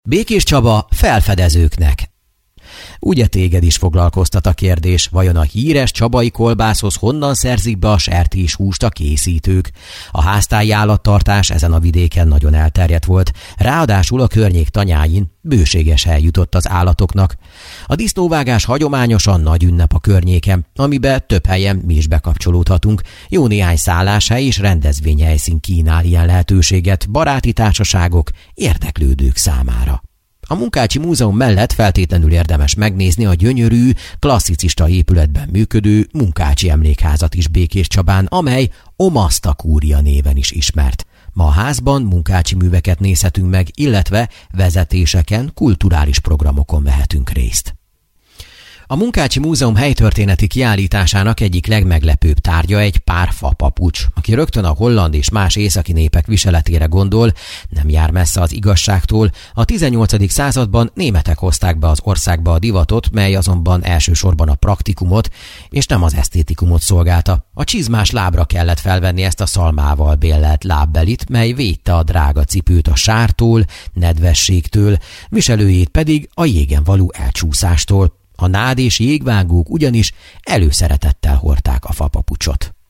Békés Csaba felfedezőknek. Ugye téged is foglalkoztat a kérdés, vajon a híres csabai kolbászhoz honnan szerzik be a sertéshúst a készítők? A háztáji állattartás ezen a vidéken nagyon elterjedt volt, ráadásul a környék tanyáin bőséges hely jutott az állatoknak. A disznóvágás hagyományosan nagy ünnep a környéken, amiben több helyen mi is bekapcsolódhatunk. Jó néhány szálláshely és rendezvényhelyszín kínál ilyen lehetőséget baráti társaságok, érdeklődők számára. A Munkácsi Múzeum mellett feltétlenül érdemes megnézni a gyönyörű, klasszicista épületben működő Munkácsi Emlékházat is Békés Csabán, amely Omaszta kúria néven is ismert. Ma a házban munkácsi műveket nézhetünk meg, illetve vezetéseken, kulturális programokon vehetünk részt. A Munkácsi Múzeum helytörténeti kiállításának egyik legmeglepőbb tárgya egy pár fapapucs. Aki rögtön a holland és más északi népek viseletére gondol, nem jár messze az igazságtól. A 18. században németek hozták be az országba a divatot, mely azonban elsősorban a praktikumot és nem az esztétikumot szolgálta. A csizmás lábra kellett felvenni ezt a szalmával béllelt lábbelit, mely védte a drága cipőt a sártól, nedvességtől, viselőjét pedig a jégen való elcsúszástól. A nád és jégvágók ugyanis előszeretettel hordták a fapapucsot.